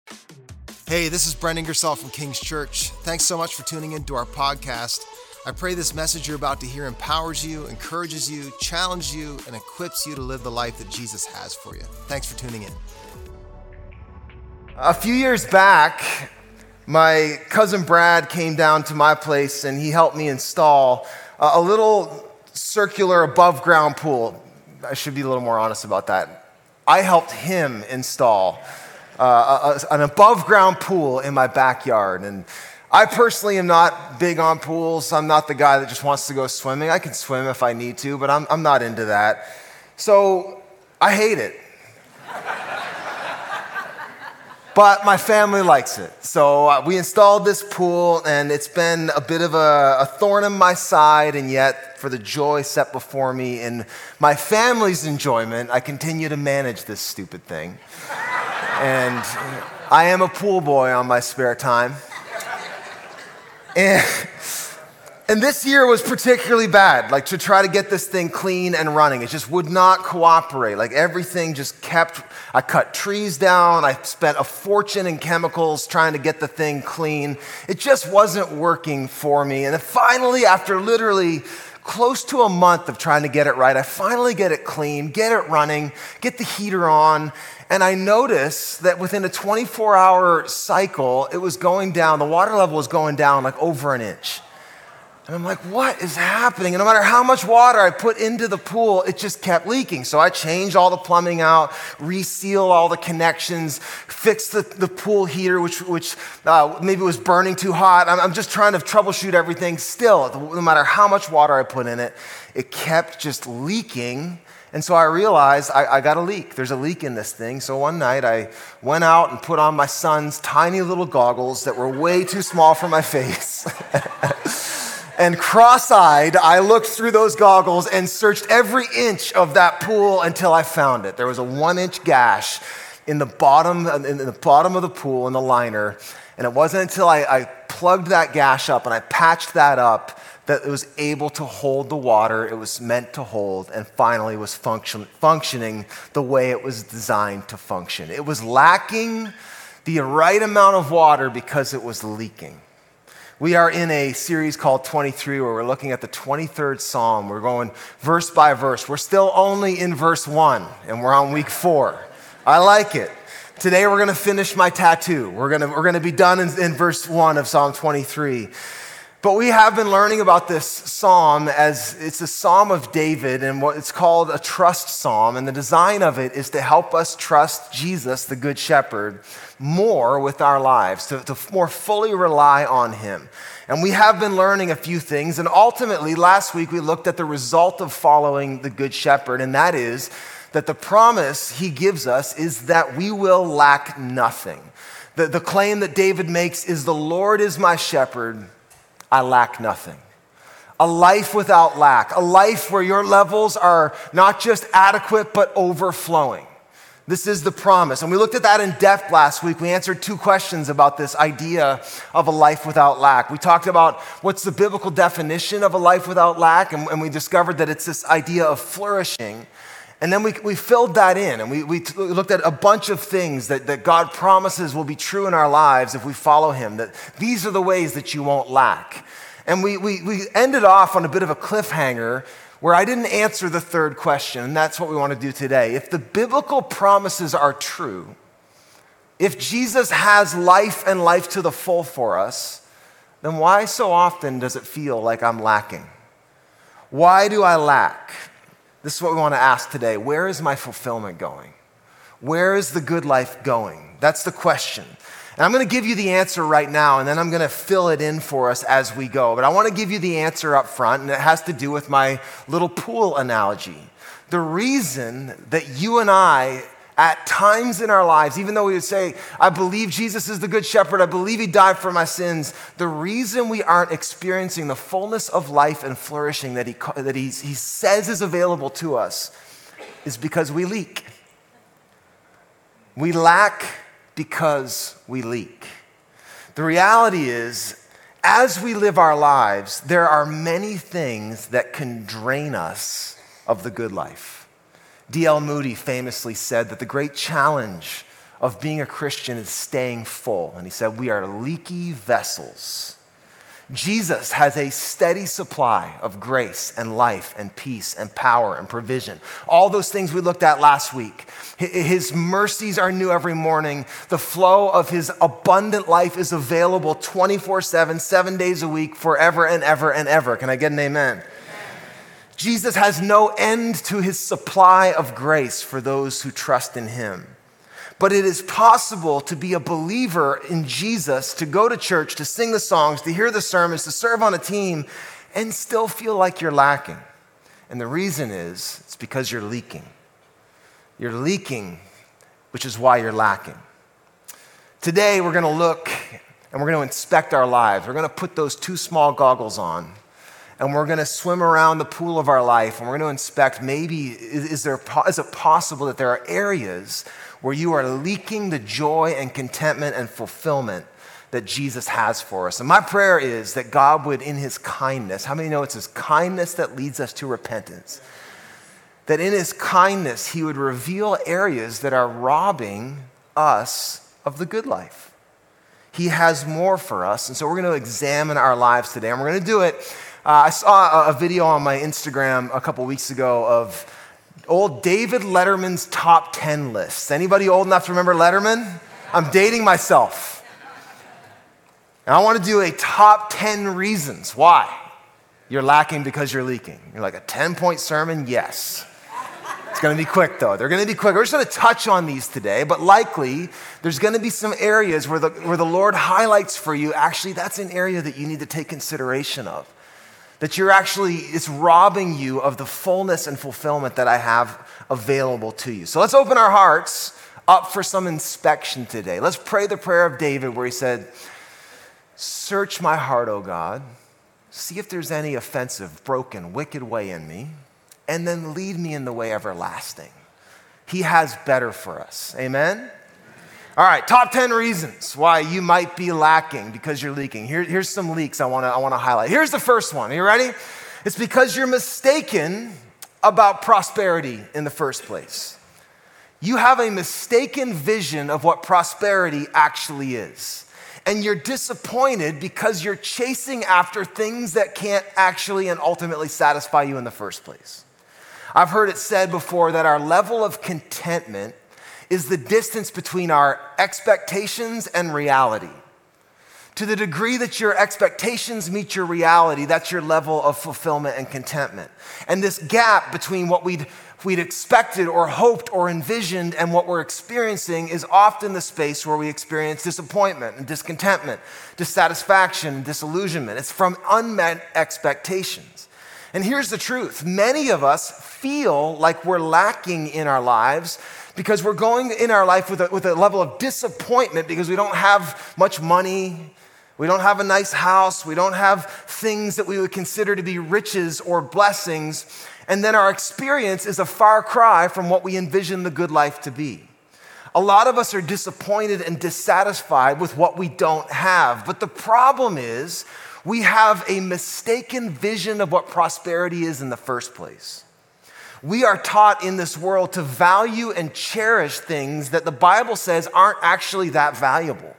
Hey, this is Brent Ingersoll from King's Church. Thanks so much for tuning into our podcast. I pray this message you're about to hear empowers you, encourages you, challenges you, and equips you to live the life that Jesus has for you. Thanks for tuning in. A few years back, my cousin Brad came down to my place and he helped me install a little circular above ground pool. I should be a little more honest about that. I helped him install an above ground pool in my backyard. And I personally am not big on pools. I'm not the guy that just wants to go swimming. I can swim if I need to, but I'm not into that. So I hate it. But my family likes it. So we installed this pool, and it's been a bit of a thorn in my side, and yet for the joy set before me and my family's enjoyment, I continue to manage this stupid thing. And I am a pool boy on my spare time. And this year was particularly bad, like to try to get this thing clean and running. It just would not cooperate. Like everything just kept, I cut trees down. I spent a fortune in chemicals trying to get the thing clean. It just wasn't working for me. And then finally, after literally close to a month of trying to get it right, I finally get it clean, get it running, get the heater on. And I noticed that within a 24-hour cycle, it was going down, the water level was going down like over an inch. And I'm like, what is happening? And no matter how much water I put into the pool, it just kept leaking. So I changed all the plumbing out, reseal all the connections, fixed the pool heater, which maybe was burning too hot. I'm just trying to troubleshoot everything. Still, no matter how much water I put in it, it kept just leaking. And so I realized I got a leak. There's a leak in this thing. So one night I went out and put on my son's tiny little goggles that were way too small for my face. And cross-eyed, I looked through those goggles and searched every inch of that pool until I found it. There was a 1-inch gash in the bottom of the pool in the liner. And it wasn't until I plugged that gash up and I patched that up that it was able to hold the water it was meant to hold, and finally was functioning the way it was designed to function. It was lacking the right amount of water because it was leaking. We are in a series called 23 where we're looking at the 23rd Psalm. We're going verse by verse. We're still only in verse 1, and we're on week 4. I like it. Today we're going to finish my tattoo. We're going to be done in verse 1 of Psalm 23. But we have been learning about this psalm as it's a psalm of David and what it's called a trust psalm. And the design of it is to help us trust Jesus, the Good Shepherd, more with our lives, to more fully rely on him. And we have been learning a few things. And ultimately, last week we looked at the result of following the Good Shepherd, and that is that the promise he gives us is that we will lack nothing. The claim that David makes is, the Lord is my shepherd, I lack nothing. A life without lack, a life where your levels are not just adequate, but overflowing. This is the promise. And we looked at that in depth last week. We answered 2 questions about this idea of a life without lack. We talked about what's the biblical definition of a life without lack, and we discovered that it's this idea of flourishing. And then we filled that in, and we looked at a bunch of things that God promises will be true in our lives if we follow him, that these are the ways that you won't lack. And we ended off on a bit of a cliffhanger where I didn't answer the 3rd question, and that's what we want to do today. If the biblical promises are true, if Jesus has life and life to the full for us, then why so often does it feel like I'm lacking? Why do I lack? This is what we want to ask today. Where is my fulfillment going? Where is the good life going? That's the question. And I'm going to give you the answer right now, and then I'm going to fill it in for us as we go. But I want to give you the answer up front, and it has to do with my little pool analogy. The reason that you and I, at times in our lives, even though we would say, I believe Jesus is the good shepherd, I believe he died for my sins, the reason we aren't experiencing the fullness of life and flourishing that he says is available to us is because we leak. We lack because we leak. The reality is, as we live our lives, there are many things that can drain us of the good life. D.L. Moody famously said that the great challenge of being a Christian is staying full. And he said, we are leaky vessels. Jesus has a steady supply of grace and life and peace and power and provision. All those things we looked at last week. His mercies are new every morning. The flow of his abundant life is available 24/7, 7 days a week, forever and ever and ever. Can I get an amen? Jesus has no end to his supply of grace for those who trust in him. But it is possible to be a believer in Jesus, to go to church, to sing the songs, to hear the sermons, to serve on a team, and still feel like you're lacking. And the reason is, it's because you're leaking. You're leaking, which is why you're lacking. Today, we're going to look and we're going to inspect our lives. We're going to put those two small goggles on, and we're going to swim around the pool of our life, and we're going to inspect maybe, is it possible that there are areas where you are leaking the joy and contentment and fulfillment that Jesus has for us. And my prayer is that God would, in his kindness, how many know it's his kindness that leads us to repentance? That in his kindness, he would reveal areas that are robbing us of the good life. He has more for us, and so we're going to examine our lives today, and we're going to do it. I saw a video on my Instagram a couple weeks ago of old David Letterman's top 10 lists. Anybody old enough to remember Letterman? I'm dating myself. And I want to do a top 10 reasons why you're lacking because you're leaking. You're like, a 10-point sermon? Yes. It's going to be quick, though. They're going to be quick. We're just going to touch on these today, but likely there's going to be some areas where the Lord highlights for you, actually, that's an area that you need to take consideration of. That it's robbing you of the fullness and fulfillment that I have available to you. So let's open our hearts up for some inspection today. Let's pray the prayer of David where he said, search my heart, O God. See if there's any offensive, broken, wicked way in me, and then lead me in the way everlasting. He has better for us. Amen? All right, top 10 reasons why you might be lacking because you're leaking. Here's some leaks I want to highlight. Here's the first one. Are you ready? It's because you're mistaken about prosperity in the first place. You have a mistaken vision of what prosperity actually is. And you're disappointed because you're chasing after things that can't actually and ultimately satisfy you in the first place. I've heard it said before that our level of contentment is the distance between our expectations and reality. To the degree that your expectations meet your reality, that's your level of fulfillment and contentment. And this gap between what we'd expected or hoped or envisioned and what we're experiencing is often the space where we experience disappointment and discontentment, dissatisfaction, and disillusionment. It's from unmet expectations. And here's the truth. Many of us feel like we're lacking in our lives because we're going in our life with a level of disappointment because we don't have much money, we don't have a nice house, we don't have things that we would consider to be riches or blessings, and then our experience is a far cry from what we envision the good life to be. A lot of us are disappointed and dissatisfied with what we don't have, but the problem is we have a mistaken vision of what prosperity is in the first place. We are taught in this world to value and cherish things that the Bible says aren't actually that valuable.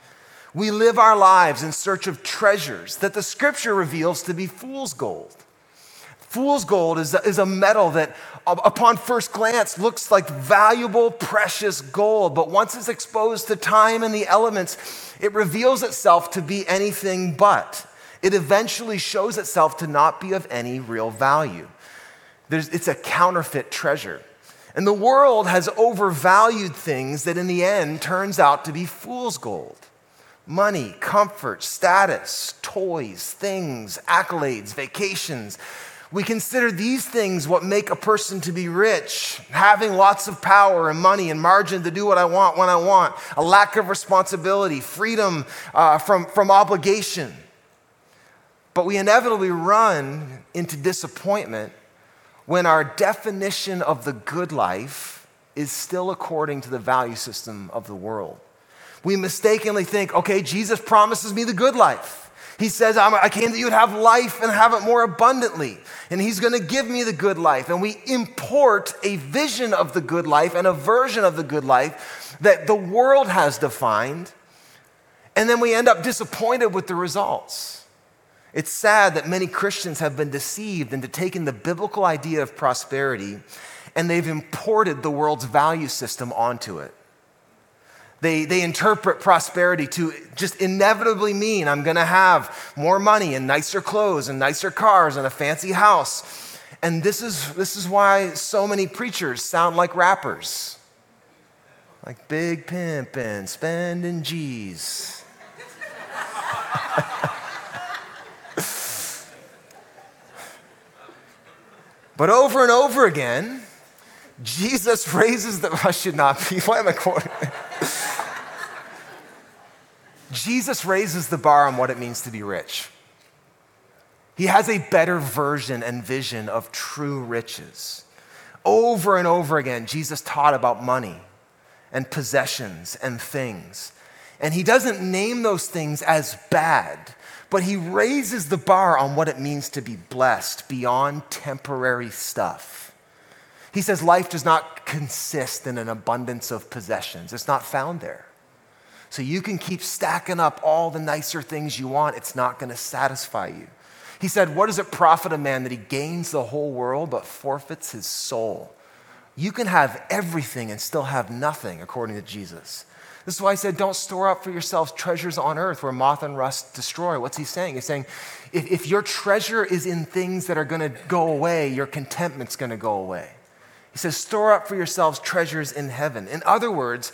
We live our lives in search of treasures that the scripture reveals to be fool's gold. Fool's gold is a metal that upon first glance looks like valuable, precious gold, but once it's exposed to time and the elements, it reveals itself to be anything but. It eventually shows itself to not be of any real value. It's a counterfeit treasure. And the world has overvalued things that in the end turns out to be fool's gold. Money, comfort, status, toys, things, accolades, vacations. We consider these things what make a person to be rich, having lots of power and money and margin to do what I want when I want, a lack of responsibility, freedom from obligation. But we inevitably run into disappointment when our definition of the good life is still according to the value system of the world. We mistakenly think, okay, Jesus promises me the good life. He says, I came that you would have life and have it more abundantly. And he's going to give me the good life. And we import a vision of the good life and a version of the good life that the world has defined. And then we end up disappointed with the results. It's sad that many Christians have been deceived into taking the biblical idea of prosperity and they've imported the world's value system onto it. They interpret prosperity to just inevitably mean I'm going to have more money and nicer clothes and nicer cars and a fancy house. And this is why so many preachers sound like rappers. Like big pimpin', spending G's. But over and over again, Jesus raises the, I should not be, why am I quoting? Jesus raises the bar on what it means to be rich. He has a better version and vision of true riches. Over and over again, Jesus taught about money and possessions and things. And he doesn't name those things as bad, but he raises the bar on what it means to be blessed beyond temporary stuff. He says life does not consist in an abundance of possessions. It's not found there. So you can keep stacking up all the nicer things you want. It's not going to satisfy you. He said, what does it profit a man that he gains the whole world but forfeits his soul? You can have everything and still have nothing, according to Jesus. This is why he said, don't store up for yourselves treasures on earth where moth and rust destroy. What's he saying? He's saying, if your treasure is in things that are going to go away, your contentment's going to go away. He says, store up for yourselves treasures in heaven. In other words,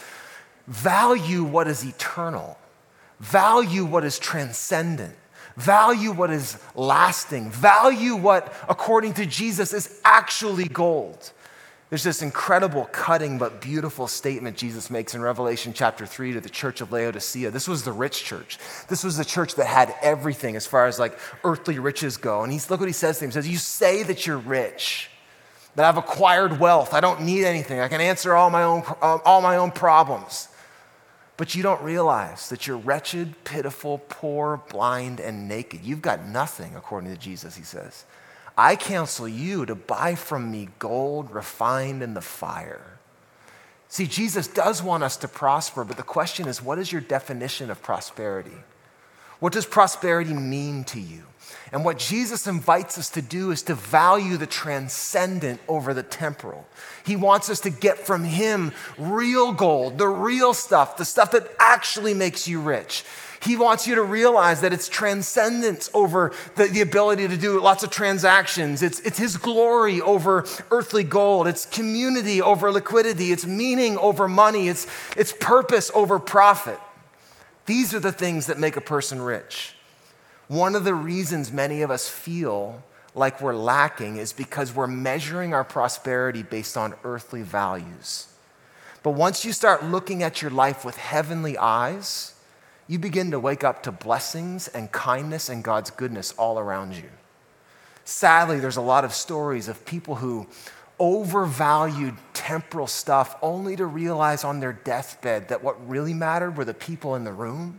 value what is eternal. Value what is transcendent. Value what is lasting. Value what, according to Jesus, is actually gold. There's this incredible, cutting, but beautiful statement Jesus makes in Revelation chapter 3 to the church of Laodicea. This was the rich church. This was the church that had everything as far as like earthly riches go. And look what he says to them. He says, you say that you're rich, that I've acquired wealth. I don't need anything. I can answer all my own problems. But you don't realize that you're wretched, pitiful, poor, blind, and naked. You've got nothing, according to Jesus, he says. I counsel you to buy from me gold refined in the fire. See, Jesus does want us to prosper, but the question is, what is your definition of prosperity? What does prosperity mean to you? And what Jesus invites us to do is to value the transcendent over the temporal. He wants us to get from him real gold, the real stuff, the stuff that actually makes you rich. He wants you to realize that it's transcendence over the ability to do lots of transactions. It's his glory over earthly gold. It's community over liquidity. It's meaning over money. It's purpose over profit. These are the things that make a person rich. One of the reasons many of us feel like we're lacking is because we're measuring our prosperity based on earthly values. But once you start looking at your life with heavenly eyes, you begin to wake up to blessings and kindness and God's goodness all around you. Sadly, there's a lot of stories of people who overvalued temporal stuff only to realize on their deathbed that what really mattered were the people in the room,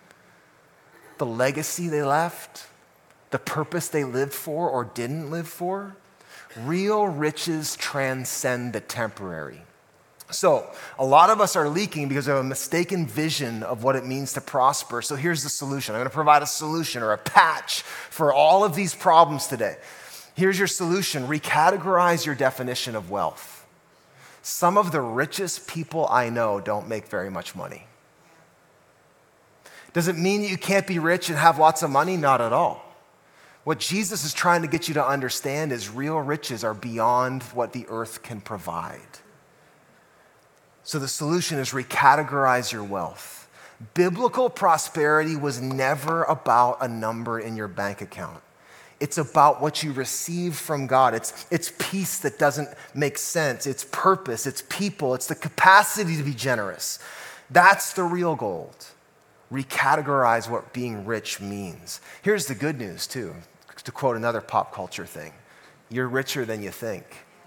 the legacy they left, the purpose they lived for or didn't live for. Real riches transcend the temporary. So a lot of us are leaking because of a mistaken vision of what it means to prosper. So here's the solution. I'm going to provide a solution or a patch for all of these problems today. Here's your solution. Recategorize your definition of wealth. Some of the richest people I know don't make very much money. Does it mean you can't be rich and have lots of money? Not at all. What Jesus is trying to get you to understand is real riches are beyond what the earth can provide. So the solution is recategorize your wealth. Biblical prosperity was never about a number in your bank account. It's about what you receive from God. It's peace that doesn't make sense. It's purpose. It's people. It's the capacity to be generous. That's the real gold. Recategorize what being rich means. Here's the good news, too, to quote another pop culture thing. You're richer than you think.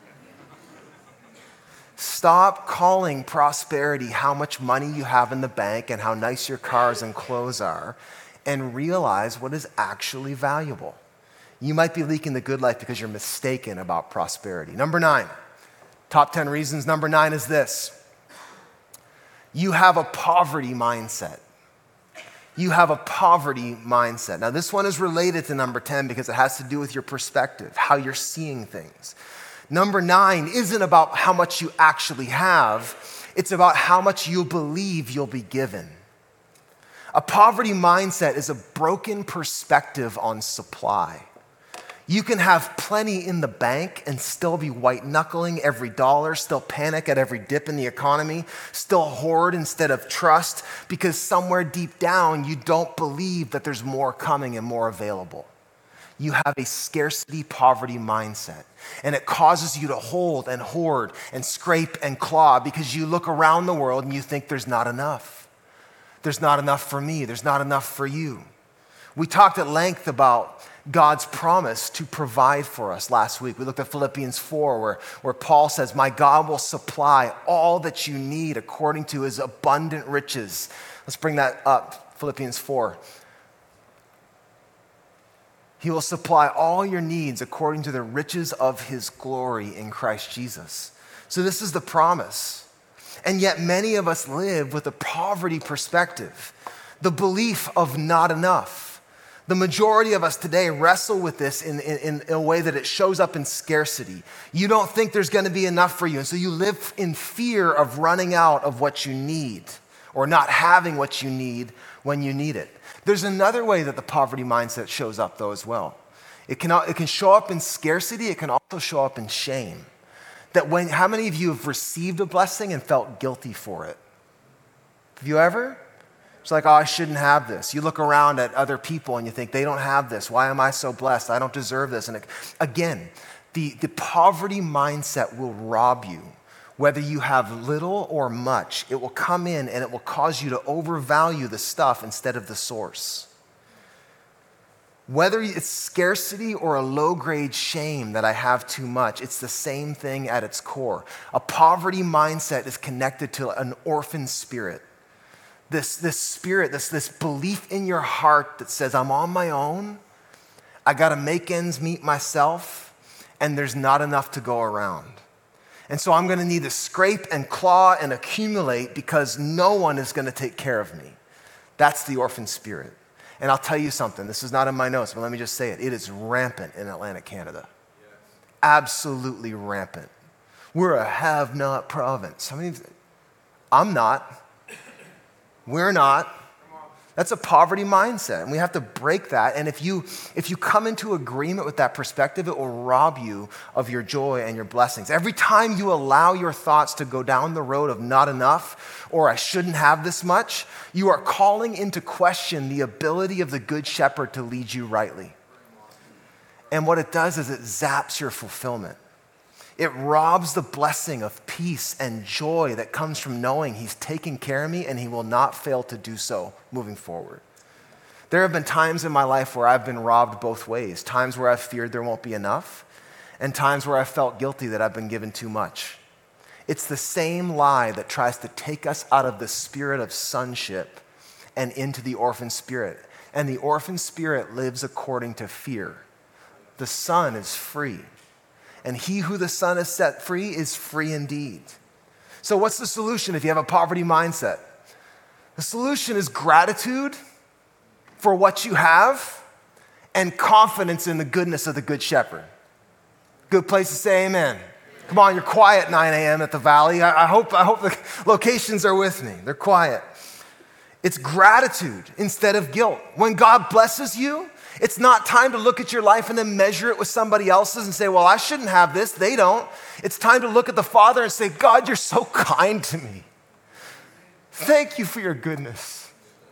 Stop calling prosperity how much money you have in the bank and how nice your cars and clothes are, and realize what is actually valuable. You might be leaking the good life because you're mistaken about prosperity. Number 9, top 10 reasons. Number 9 is this. You have a poverty mindset. You have a poverty mindset. Now, this one is related to number 10 because it has to do with your perspective, how you're seeing things. Number 9 isn't about how much you actually have. It's about how much you believe you'll be given. A poverty mindset is a broken perspective on supply. You can have plenty in the bank and still be white-knuckling every dollar, still panic at every dip in the economy, still hoard instead of trust, because somewhere deep down you don't believe that there's more coming and more available. You have a scarcity poverty mindset, and it causes you to hold and hoard and scrape and claw because you look around the world and you think there's not enough. There's not enough for me. There's not enough for you. We talked at length about God's promise to provide for us last week. We looked at Philippians 4 where Paul says, my God will supply all that you need according to his abundant riches. Let's bring that up, Philippians 4. He will supply all your needs according to the riches of his glory in Christ Jesus. So this is the promise. And yet many of us live with a poverty perspective, the belief of not enough. The majority of us today wrestle with this in a way that it shows up in scarcity. You don't think there's going to be enough for you, and so you live in fear of running out of what you need or not having what you need when you need it. There's another way that the poverty mindset shows up, though, as well. It can show up in scarcity. It can also show up in shame. How many of you have received a blessing and felt guilty for it? Have you ever? It's like, oh, I shouldn't have this. You look around at other people and you think, they don't have this. Why am I so blessed? I don't deserve this. And again, the poverty mindset will rob you. Whether you have little or much, it will come in and it will cause you to overvalue the stuff instead of the source. Whether it's scarcity or a low-grade shame that I have too much, it's the same thing at its core. A poverty mindset is connected to an orphan spirit. This spirit, this belief in your heart that says, I'm on my own, I got to make ends meet myself, and there's not enough to go around. And so I'm going to need to scrape and claw and accumulate because no one is going to take care of me. That's the orphan spirit. And I'll tell you something, this is not in my notes, but let me just say it. It is rampant in Atlantic Canada. Yes. Absolutely rampant. We're a have-not province. I'm not. We're not. That's a poverty mindset, and we have to break that. And if you come into agreement with that perspective, it will rob you of your joy and your blessings. Every time you allow your thoughts to go down the road of not enough or I shouldn't have this much, you are calling into question the ability of the Good Shepherd to lead you rightly. And what it does is it zaps your fulfillment. It robs the blessing of peace and joy that comes from knowing he's taking care of me and he will not fail to do so moving forward. There have been times in my life where I've been robbed both ways, times where I've feared there won't be enough, and times where I felt guilty that I've been given too much. It's the same lie that tries to take us out of the spirit of sonship and into the orphan spirit. And the orphan spirit lives according to fear. The son is free. And he who the Son has set free is free indeed. So what's the solution if you have a poverty mindset? The solution is gratitude for what you have and confidence in the goodness of the Good Shepherd. Good place to say amen. Come on, you're quiet 9 a.m. at the Valley. I hope the locations are with me. They're quiet. It's gratitude instead of guilt. When God blesses you, it's not time to look at your life and then measure it with somebody else's and say, well, I shouldn't have this. They don't. It's time to look at the Father and say, God, you're so kind to me. Thank you for your goodness.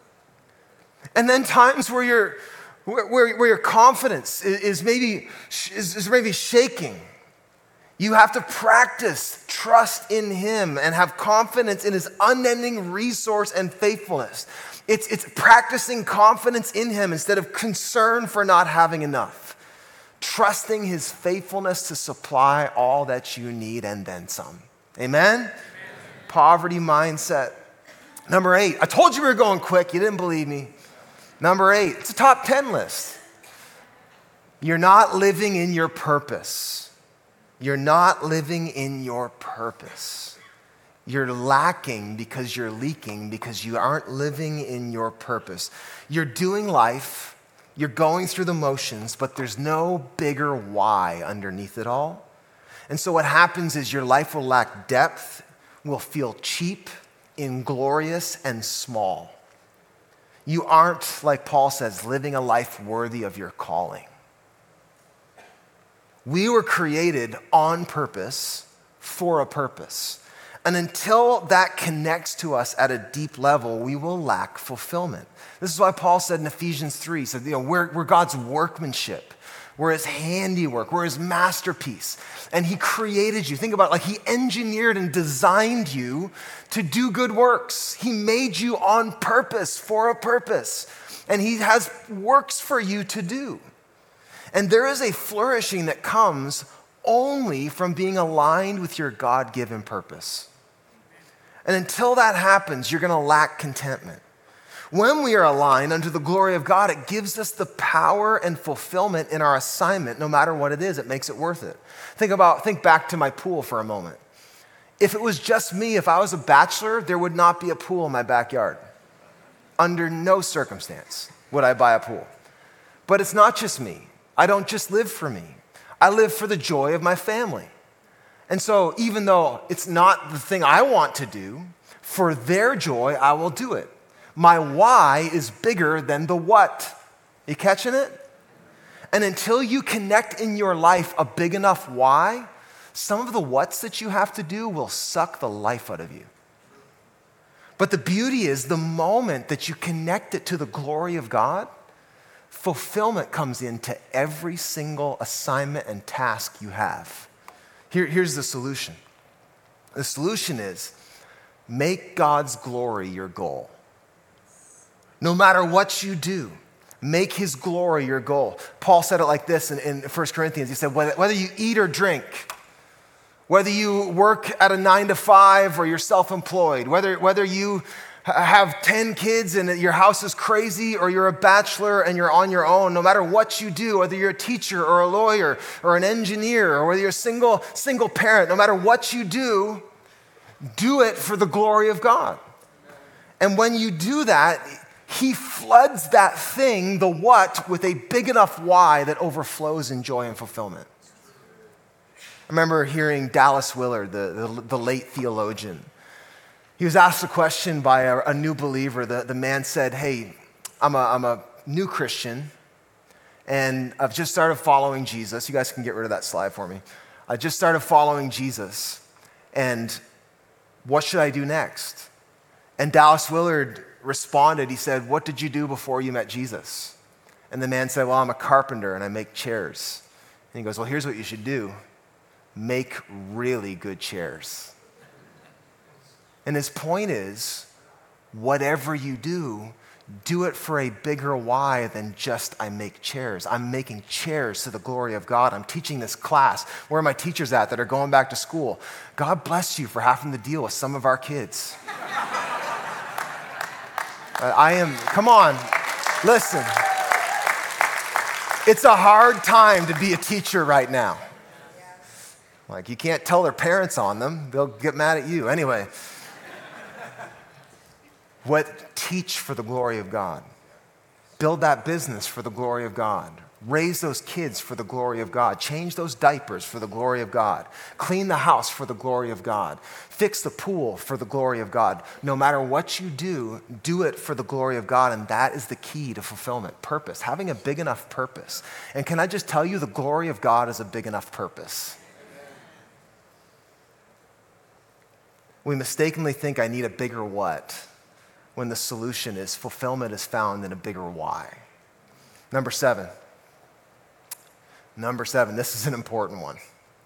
And then times where your confidence is maybe shaking. You have to practice trust in him and have confidence in his unending resource and faithfulness. It's practicing confidence in him instead of concern for not having enough. Trusting his faithfulness to supply all that you need and then some. Amen? Amen. Poverty mindset. Number 8. I told you we were going quick. You didn't believe me. Number 8, it's a top 10 list. You're not living in your purpose. You're not living in your purpose. You're lacking because you're leaking because you aren't living in your purpose. You're doing life, you're going through the motions, but there's no bigger why underneath it all. And so what happens is your life will lack depth, will feel cheap, inglorious, and small. You aren't, like Paul says, living a life worthy of your calling. We were created on purpose for a purpose. And until that connects to us at a deep level, we will lack fulfillment. This is why Paul said in Ephesians 3, he said, we're God's workmanship. We're his handiwork. We're his masterpiece. And he created you. Think about it, like he engineered and designed you to do good works. He made you on purpose for a purpose. And he has works for you to do. And there is a flourishing that comes only from being aligned with your God-given purpose. And until that happens, you're going to lack contentment. When we are aligned unto the glory of God, it gives us the power and fulfillment in our assignment, no matter what it is. It makes it worth it. Think back to my pool for a moment. If it was just me, if I was a bachelor, there would not be a pool in my backyard. Under no circumstance would I buy a pool. But it's not just me. I don't just live for me. I live for the joy of my family. And so even though it's not the thing I want to do, for their joy, I will do it. My why is bigger than the what. You catching it? And until you connect in your life a big enough why, some of the what's that you have to do will suck the life out of you. But the beauty is the moment that you connect it to the glory of God, fulfillment comes into every single assignment and task you have. Here's the solution. The solution is make God's glory your goal. No matter what you do, make his glory your goal. Paul said it like this in 1 Corinthians. He said, whether you eat or drink, whether you work at a 9 to 5 or you're self-employed, whether you have 10 kids and your house is crazy or you're a bachelor and you're on your own, no matter what you do, whether you're a teacher or a lawyer or an engineer or whether you're a single parent, no matter what you do it for the glory of God. And when you do that, he floods that thing, the what, with a big enough why that overflows in joy and fulfillment. I remember hearing Dallas Willard, the late theologian. He was asked a question by a new believer. The man said, hey, I'm a new Christian, and I've just started following Jesus. You guys can get rid of that slide for me. I just started following Jesus, and what should I do next? And Dallas Willard responded, he said, what did you do before you met Jesus? And the man said, well, I'm a carpenter, and I make chairs. And he goes, well, here's what you should do. Make really good chairs. And his point is, whatever you do it for a bigger why than just I make chairs. I'm making chairs to the glory of God. I'm teaching this class. Where are my teachers at that are going back to school? God bless you for having to deal with some of our kids. Come on, listen. It's a hard time to be a teacher right now. Like, you can't tell their parents on them. They'll get mad at you. Anyway. Teach for the glory of God. Build that business for the glory of God. Raise those kids for the glory of God. Change those diapers for the glory of God. Clean the house for the glory of God. Fix the pool for the glory of God. No matter what you do it for the glory of God, and that is the key to fulfillment, purpose, having a big enough purpose. And can I just tell you, the glory of God is a big enough purpose. We mistakenly think I need a bigger what, when the solution is fulfillment is found in a bigger why. Number seven, this is an important one.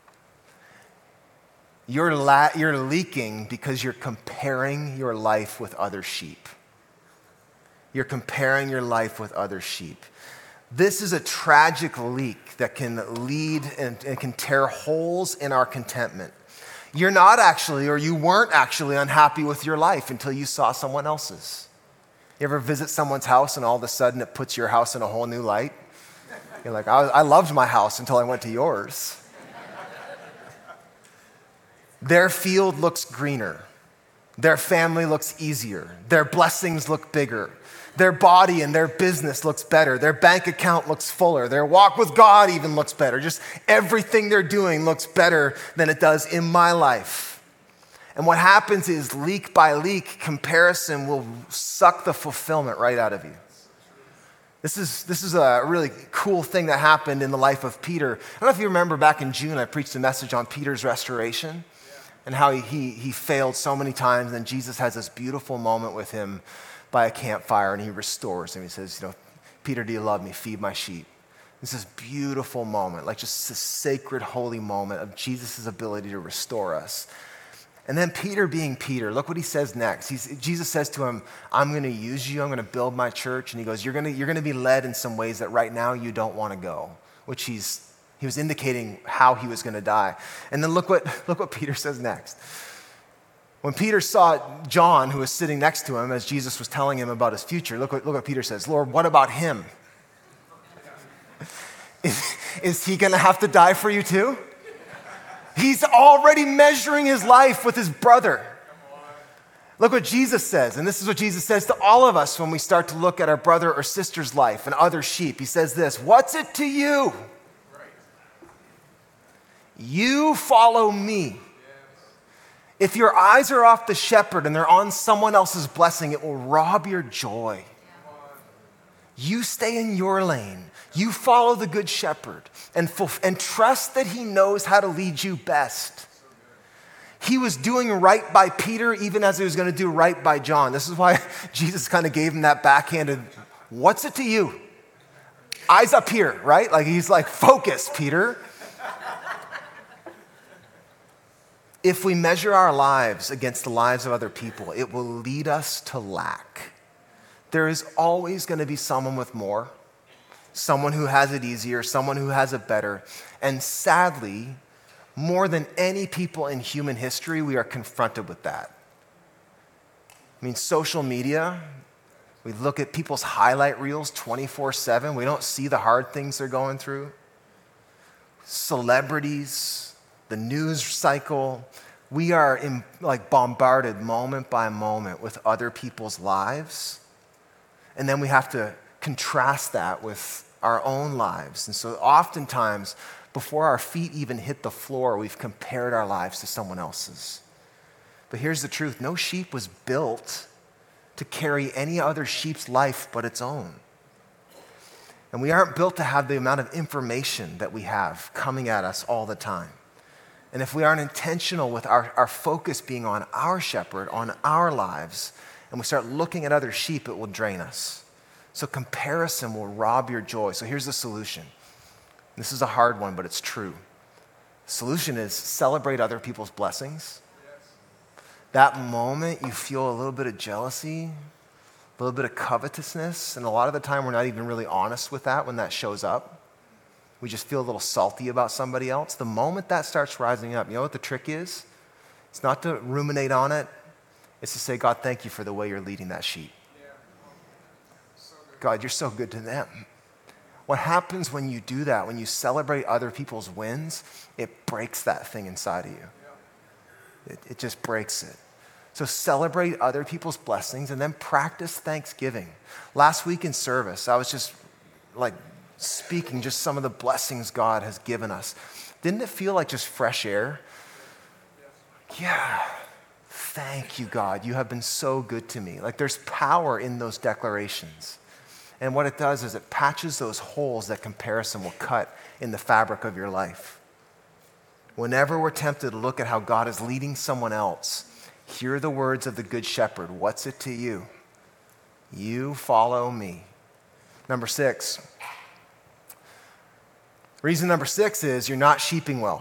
You're leaking because you're comparing your life with other sheep. You're comparing your life with other sheep. This is a tragic leak that can lead and can tear holes in our contentment. You're not actually, or you weren't actually unhappy with your life until you saw someone else's. You ever visit someone's house and all of a sudden it puts your house in a whole new light? You're like, I loved my house until I went to yours. Their field looks greener. Their family looks easier. Their blessings look bigger. Their body and their business looks better. Their bank account looks fuller. Their walk with God even looks better. Just everything they're doing looks better than it does in my life. And what happens is leak by leak, comparison will suck the fulfillment right out of you. This is a really cool thing that happened in the life of Peter. I don't know if you remember back in June, I preached a message on Peter's restoration and how he failed so many times. And Jesus has this beautiful moment with him by a campfire, and he restores him. He says, Peter, do you love me? Feed my sheep. This is a beautiful moment, like just a sacred, holy moment of Jesus' ability to restore us. And then Peter being Peter, look what he says next. Jesus says to him, I'm going to use you. I'm going to build my church. And he goes, you're going to be led in some ways that right now you don't want to go, which he was indicating how he was going to die. And then look what Peter says next. When Peter saw John, who was sitting next to him as Jesus was telling him about his future, look what Peter says. Lord, what about him? Is he going to have to die for you too? He's already measuring his life with his brother. Look what Jesus says, and this is what Jesus says to all of us when we start to look at our brother or sister's life and other sheep. He says this, what's it to you? You follow me. If your eyes are off the shepherd and they're on someone else's blessing, it will rob your joy. You stay in your lane. You follow the good shepherd and trust that he knows how to lead you best. He was doing right by Peter even as he was going to do right by John. This is why Jesus kind of gave him that backhanded, what's it to you? Eyes up here, right? Like he's like, focus, Peter. If we measure our lives against the lives of other people, it will lead us to lack. There is always going to be someone with more, someone who has it easier, someone who has it better. And sadly, more than any people in human history, we are confronted with that. I mean, social media, we look at people's highlight reels 24/7. We don't see the hard things they're going through. Celebrities, the news cycle, we are bombarded moment by moment with other people's lives. And then we have to contrast that with our own lives. And so oftentimes, before our feet even hit the floor, we've compared our lives to someone else's. But here's the truth. No sheep was built to carry any other sheep's life but its own. And we aren't built to have the amount of information that we have coming at us all the time. And if we aren't intentional with our focus being on our shepherd, on our lives, and we start looking at other sheep, it will drain us. So comparison will rob your joy. So here's the solution. This is a hard one, but it's true. The solution is celebrate other people's blessings. That moment you feel a little bit of jealousy, a little bit of covetousness, and a lot of the time we're not even really honest with that when that shows up. We just feel a little salty about somebody else. The moment that starts rising up, you know what the trick is? It's not to ruminate on it. It's to say, God, thank you for the way you're leading that sheep. God, you're so good to them. What happens when you do that, when you celebrate other people's wins, it breaks that thing inside of you. It just breaks it. So celebrate other people's blessings and then practice thanksgiving. Last week in service, I was just speaking just some of the blessings God has given us. Didn't it feel like just fresh air? Yeah. Thank you, God. You have been so good to me. Like there's power in those declarations. And what it does is it patches those holes that comparison will cut in the fabric of your life. Whenever we're tempted to look at how God is leading someone else, hear the words of the Good Shepherd. What's it to you? You follow me. Number 6. Reason number 6 is you're not sheeping well.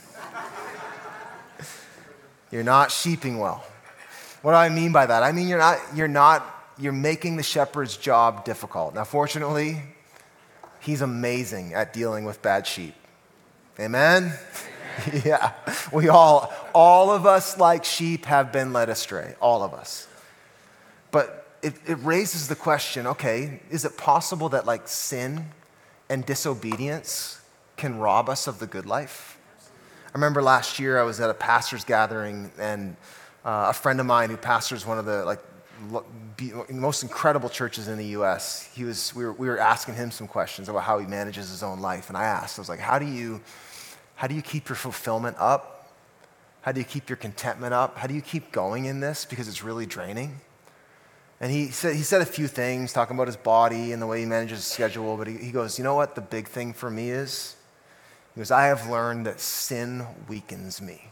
You're not sheeping well. What do I mean by that? I mean you're making the shepherd's job difficult. Now, fortunately, he's amazing at dealing with bad sheep. Amen? Yeah. All of us like sheep have been led astray. All of us. But it raises the question, okay, is it possible that like sin and disobedience can rob us of the good life? I remember last year I was at a pastor's gathering, and a friend of mine who pastors one of the most incredible churches in the U.S., we were asking him some questions about how he manages his own life. And I was like, how do you keep your fulfillment up? How do you keep your contentment up? How do you keep going in this? Because it's really draining. And he said a few things, talking about his body and the way he manages his schedule, but he goes, you know what the big thing for me is? He goes, I have learned that sin weakens me.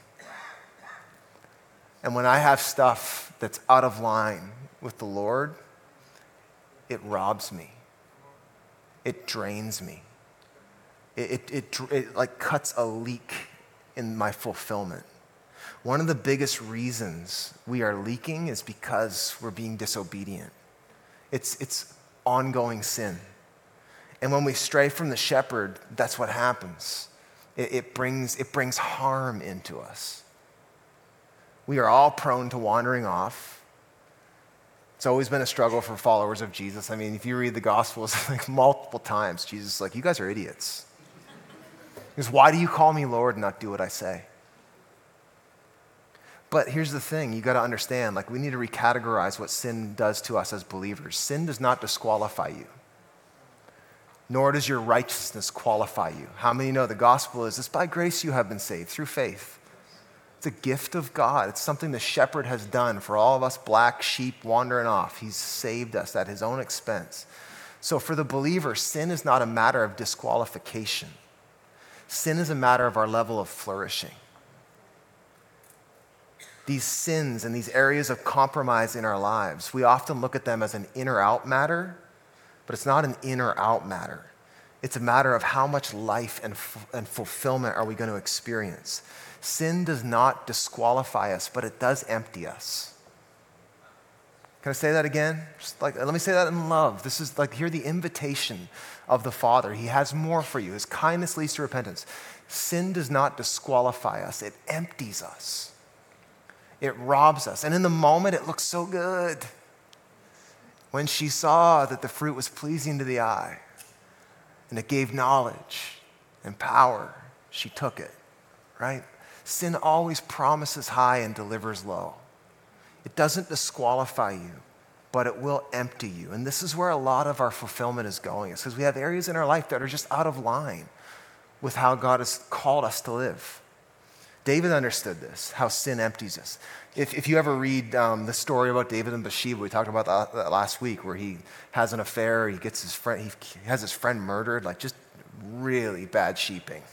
And when I have stuff that's out of line with the Lord, it robs me. It drains me. It like cuts a leak in my fulfillment. One of the biggest reasons we are leaking is because we're being disobedient. It's ongoing sin. And when we stray from the shepherd, that's what happens. It brings harm into us. We are all prone to wandering off. It's always been a struggle for followers of Jesus. I mean, if you read the Gospels like multiple times, Jesus is like, you guys are idiots. He goes, why do you call me Lord and not do what I say? But here's the thing, you got to understand, like we need to recategorize what sin does to us as believers. Sin does not disqualify you, nor does your righteousness qualify you. How many know the gospel is, it's by grace you have been saved, through faith. It's a gift of God. It's something the shepherd has done for all of us black sheep wandering off. He's saved us at his own expense. So for the believer, sin is not a matter of disqualification. Sin is a matter of our level of flourishing. These sins and these areas of compromise in our lives, we often look at them as an in or out matter, but it's not an in or out matter. It's a matter of how much life and fulfillment are we going to experience. Sin does not disqualify us, but it does empty us. Can I say that again? Let me say that in love. This is like, hear the invitation of the Father. He has more for you. His kindness leads to repentance. Sin does not disqualify us. It empties us. It robs us. And in the moment, it looks so good. When she saw that the fruit was pleasing to the eye and it gave knowledge and power, she took it, right? Sin always promises high and delivers low. It doesn't disqualify you, but it will empty you. And this is where a lot of our fulfillment is going. It's because we have areas in our life that are just out of line with how God has called us to live. David understood this, how sin empties us. If you ever read the story about David and Bathsheba, we talked about that last week, where he has an affair, he has his friend murdered, like just really bad sheeping,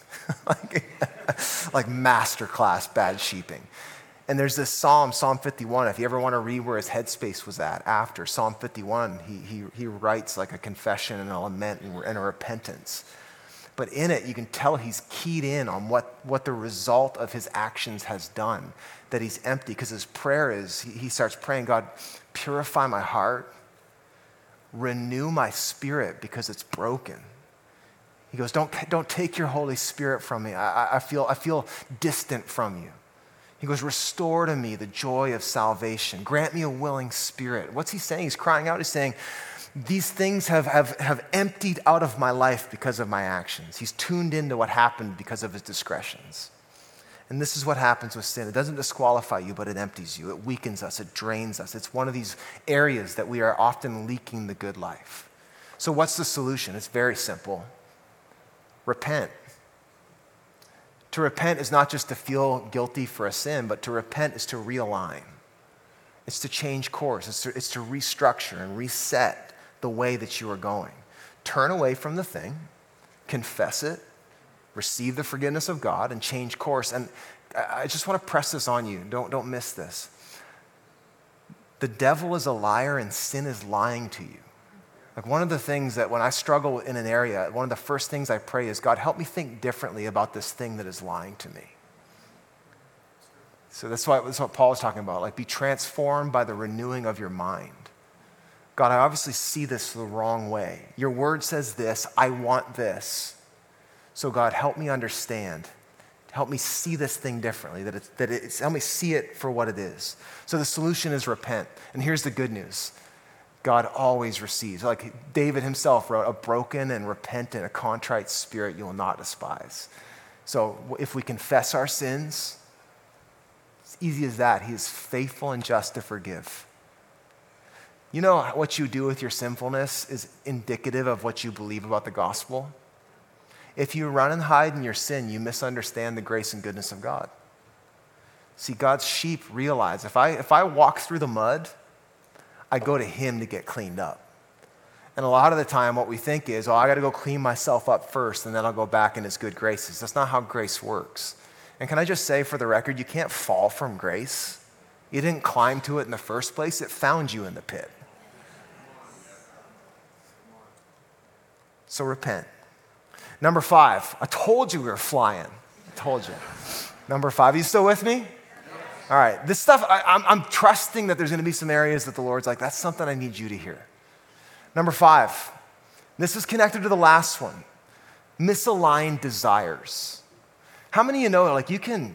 like masterclass bad sheeping. And there's this Psalm 51. If you ever want to read where his headspace was at after Psalm 51, he writes like a confession and a lament and a repentance. But in it, you can tell he's keyed in on what the result of his actions has done, that he's empty, because his prayer is, he starts praying, God, purify my heart, renew my spirit because it's broken. He goes, don't take your Holy Spirit from me. I feel distant from you. He goes, restore to me the joy of salvation. Grant me a willing spirit. What's he saying? He's crying out. He's saying, these things have emptied out of my life because of my actions. He's tuned into what happened because of his discretions. And this is what happens with sin. It doesn't disqualify you, but it empties you. It weakens us. It drains us. It's one of these areas that we are often leaking the good life. So what's the solution? It's very simple. Repent. To repent is not just to feel guilty for a sin, but to repent is to realign. It's to change course. It's to restructure and reset the way that you are going. Turn away from the thing, confess it, receive the forgiveness of God, and change course. And I just want to press this on you. Don't miss this. The devil is a liar and sin is lying to you. Like one of the things that when I struggle in an area, one of the first things I pray is, God, help me think differently about this thing that is lying to me. So that's what Paul is talking about. Like, be transformed by the renewing of your mind. God, I obviously see this the wrong way. Your word says this. I want this. So God, help me understand. Help me see this thing differently. Help me see it for what it is. So the solution is repent. And here's the good news. God always receives. Like David himself wrote, a broken and repentant, a contrite spirit you will not despise. So if we confess our sins, it's easy as that. He is faithful and just to forgive. You know what you do with your sinfulness is indicative of what you believe about the gospel. If you run and hide in your sin, you misunderstand the grace and goodness of God. See, God's sheep realize if I walk through the mud, I go to him to get cleaned up. And a lot of the time what we think is, I got to go clean myself up first and then I'll go back in his good graces. That's not how grace works. And can I just say for the record, you can't fall from grace. You didn't climb to it in the first place. It found you in the pit. So repent. Number 5, I told you we were flying. I told you. Number 5, are you still with me? All right, this stuff, I'm trusting that there's going to be some areas that the Lord's like, that's something I need you to hear. Number 5, this is connected to the last one, misaligned desires. How many of you know, like you can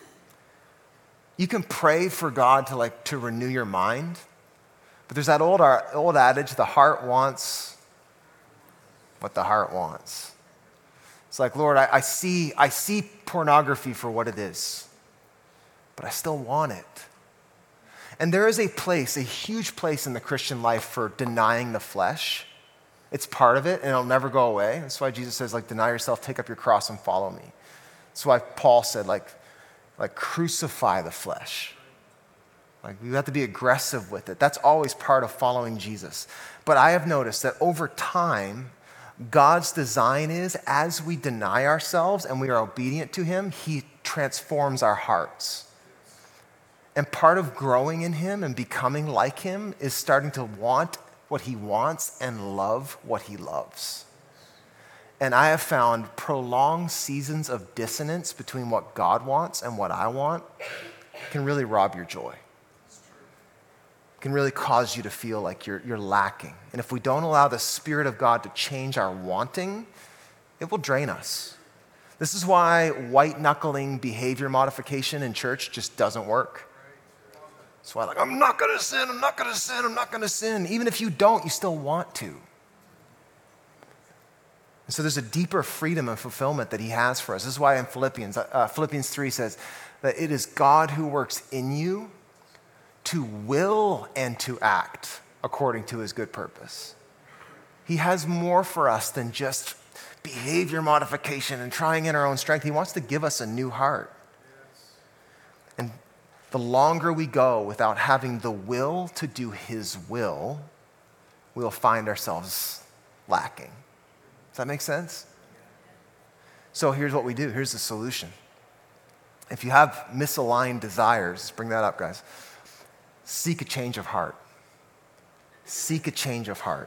pray for God to renew your mind, but there's that old adage, the heart wants what the heart wants. It's like, Lord, I see pornography for what it is, but I still want it. And there is a place, a huge place in the Christian life for denying the flesh. It's part of it, and it'll never go away. That's why Jesus says, like, deny yourself, take up your cross, and follow me. That's why Paul said, like crucify the flesh. Like, you have to be aggressive with it. That's always part of following Jesus. But I have noticed that over time, God's design is, as we deny ourselves and we are obedient to him, he transforms our hearts. And part of growing in him and becoming like him is starting to want what he wants and love what he loves. And I have found prolonged seasons of dissonance between what God wants and what I want can really rob your joy. Can really cause you to feel like you're lacking. And if we don't allow the Spirit of God to change our wanting, it will drain us. This is why white-knuckling behavior modification in church just doesn't work. That's why, I'm not going to sin, I'm not going to sin, I'm not going to sin. Even if you don't, you still want to. And so there's a deeper freedom and fulfillment that he has for us. This is why in Philippians 3 says that it is God who works in you to will and to act according to his good purpose. He has more for us than just behavior modification and trying in our own strength. He wants to give us a new heart. And the longer we go without having the will to do his will, we'll find ourselves lacking. Does that make sense? So here's what we do. Here's the solution. If you have misaligned desires, let's bring that up, guys. Seek a change of heart. Seek a change of heart.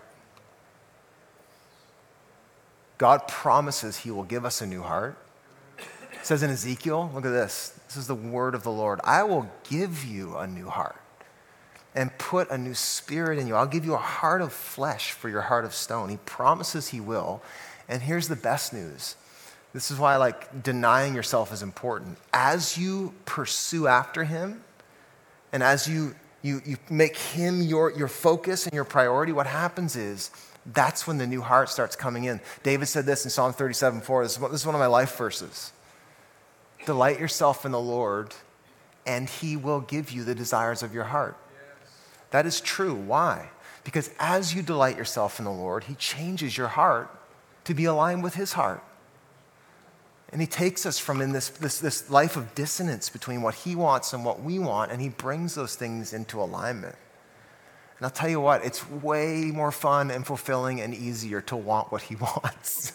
God promises he will give us a new heart. It says in Ezekiel, look at this. This is the word of the Lord. I will give you a new heart and put a new spirit in you. I'll give you a heart of flesh for your heart of stone. He promises he will. And here's the best news. This is why denying yourself is important. As you pursue after him and as you make him your focus and your priority, what happens is that's when the new heart starts coming in. David said this in Psalm 37:4. This is one of my life verses. Delight yourself in the Lord, and he will give you the desires of your heart. Yes. That is true. Why? Because as you delight yourself in the Lord, he changes your heart to be aligned with his heart. And he takes us from in this life of dissonance between what he wants and what we want, and he brings those things into alignment. And I'll tell you what, it's way more fun and fulfilling and easier to want what he wants.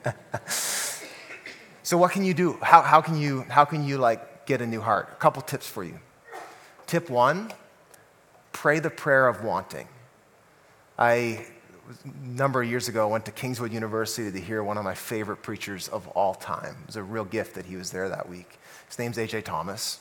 So what can you do? How can you get a new heart? A couple tips for you. Tip 1, pray the prayer of wanting. A number of years ago, I went to Kingswood University to hear one of my favorite preachers of all time. It was a real gift that he was there that week. His name's A.J. Thomas.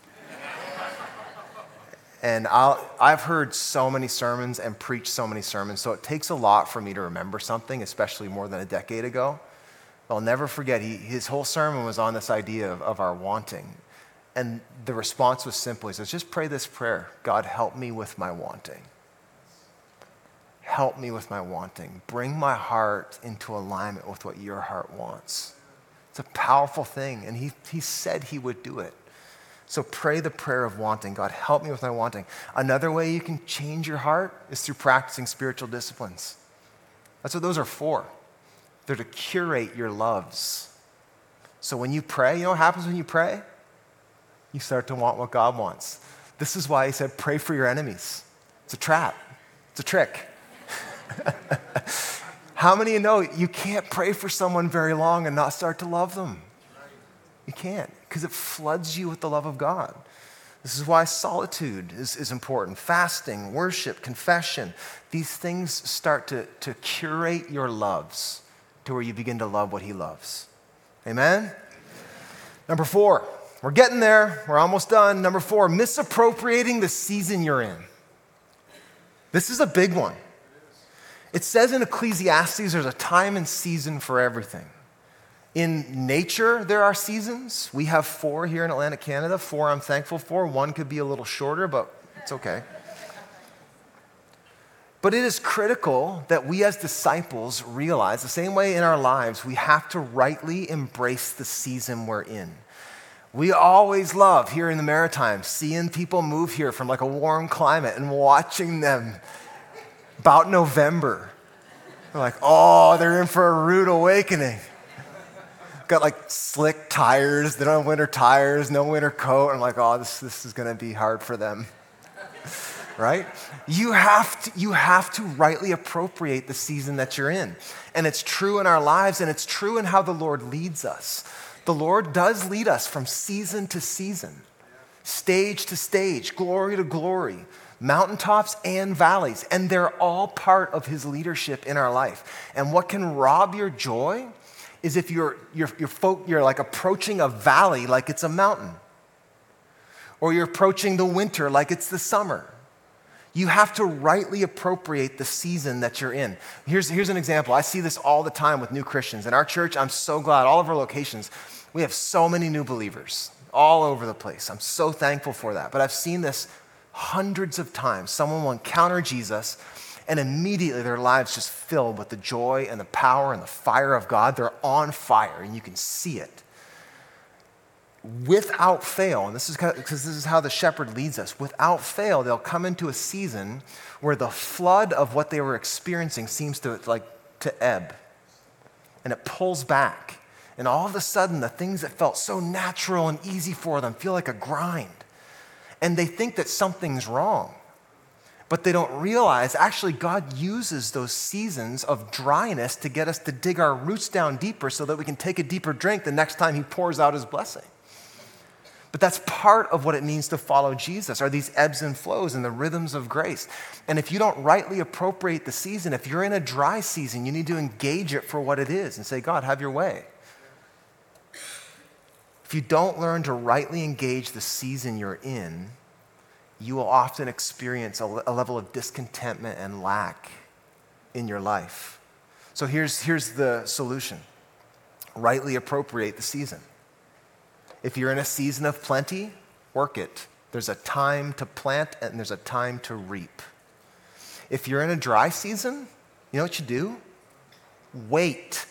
And I've heard so many sermons and preached so many sermons, so it takes a lot for me to remember something, especially more than a decade ago. I'll never forget, his whole sermon was on this idea of our wanting. And the response was simple. He says, just pray this prayer. God, help me with my wanting. help me with my wanting. Bring my heart into alignment with what your heart wants. It's a powerful thing, and he said he would do it. So pray the prayer of wanting. God, help me with my wanting. Another way you can change your heart is through practicing spiritual disciplines. That's what those are for. They're to curate your loves. So when you pray, you know what happens when you pray? You start to want what God wants. This is why he said, pray for your enemies. It's a trap. It's a trick. How many of you know you can't pray for someone very long and not start to love them? You can't, because it floods you with the love of God. This is why solitude is important. Fasting, worship, confession. These things start to curate your loves to where you begin to love what he loves. Amen? Number 4, we're getting there. We're almost done. Number 4, misappropriating the season you're in. This is a big one. It says in Ecclesiastes, there's a time and season for everything. In nature, there are seasons. We have 4 here in Atlantic Canada. 4 I'm thankful for. 1 could be a little shorter, but it's okay. But it is critical that we as disciples realize the same way in our lives, we have to rightly embrace the season we're in. We always love here in the Maritimes seeing people move here from like a warm climate and watching them about November. We're like, oh, they're in for a rude awakening. Got like slick tires. They don't have winter tires, no winter coat. I'm like, oh, this is going to be hard for them. Right? You have to rightly appropriate the season that you're in. And it's true in our lives, and it's true in how the Lord leads us. The Lord does lead us from season to season, stage to stage, glory to glory, mountaintops and valleys, and they're all part of his leadership in our life. And what can rob your joy is if you're like approaching a valley like it's a mountain, or you're approaching the winter like it's the summer. You have to rightly appropriate the season that you're in. Here's an example. I see this all the time with new Christians. In our church, I'm so glad, all of our locations, we have so many new believers all over the place. I'm so thankful for that. But I've seen this hundreds of times. Someone will encounter Jesus, and immediately their lives just filled with the joy and the power and the fire of God. They're on fire, and you can see it. Without fail, and this is how the shepherd leads us, without fail, they'll come into a season where the flood of what they were experiencing seems to ebb, and it pulls back. And all of a sudden, the things that felt so natural and easy for them feel like a grind. And they think that something's wrong. But they don't realize, actually, God uses those seasons of dryness to get us to dig our roots down deeper so that we can take a deeper drink the next time he pours out his blessing. But that's part of what it means to follow Jesus, are these ebbs and flows and the rhythms of grace. And if you don't rightly appropriate the season, if you're in a dry season, you need to engage it for what it is and say, God, have your way. If you don't learn to rightly engage the season you're in, you will often experience a level of discontentment and lack in your life. So here's the solution. Rightly appropriate the season. If you're in a season of plenty, work it. There's a time to plant and there's a time to reap. If you're in a dry season, you know what you do? Wait.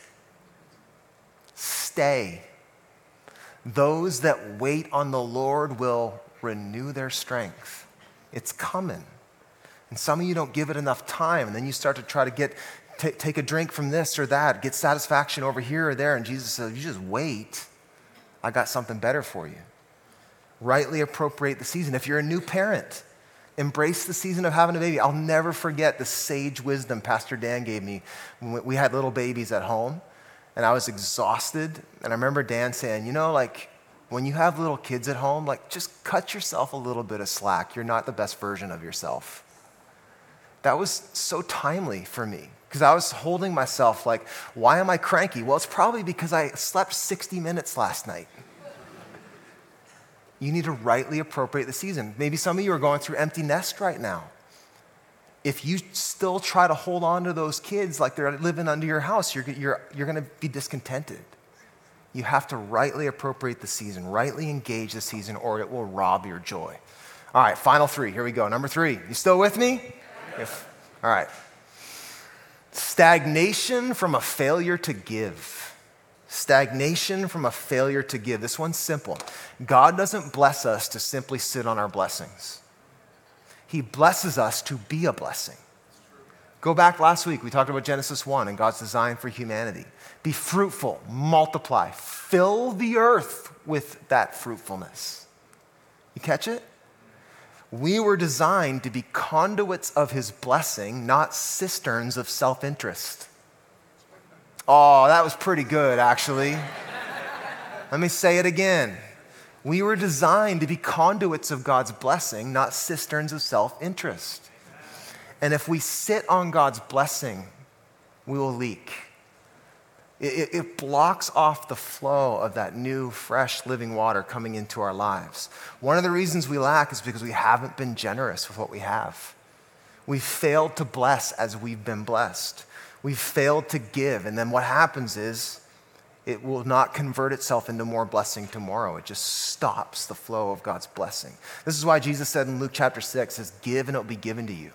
Stay. Those that wait on the Lord will renew their strength. It's coming. And some of you don't give it enough time, and then you start to try to take a drink from this or that, get satisfaction over here or there, and Jesus says, you just wait. I got something better for you. Rightly appropriate the season. If you're a new parent, embrace the season of having a baby. I'll never forget the sage wisdom Pastor Dan gave me when we had little babies at home, and I was exhausted. And I remember Dan saying, when you have little kids at home, just cut yourself a little bit of slack. You're not the best version of yourself. That was so timely for me because I was holding myself why am I cranky? Well, it's probably because I slept 60 minutes last night. You need to rightly appropriate the season. Maybe some of you are going through empty nest right now. If you still try to hold on to those kids like they're living under your house, you're going to be discontented. You have to rightly appropriate the season, rightly engage the season, or it will rob your joy. All right, final 3. Here we go. Number 3. You still with me? All right. Stagnation from a failure to give. Stagnation from a failure to give. This one's simple. God doesn't bless us to simply sit on our blessings. He blesses us to be a blessing. Go back last week, we talked about Genesis 1 and God's design for humanity. Be fruitful, multiply, fill the earth with that fruitfulness. You catch it? We were designed to be conduits of his blessing, not cisterns of self-interest. Oh, that was pretty good, actually. Let me say it again. We were designed to be conduits of God's blessing, not cisterns of self-interest. And if we sit on God's blessing, we will leak. It blocks off the flow of that new, fresh, living water coming into our lives. One of the reasons we lack is because we haven't been generous with what we have. We've failed to bless as we've been blessed. We've failed to give. And then what happens is it will not convert itself into more blessing tomorrow. It just stops the flow of God's blessing. This is why Jesus said in Luke chapter 6, says, give and it will be given to you.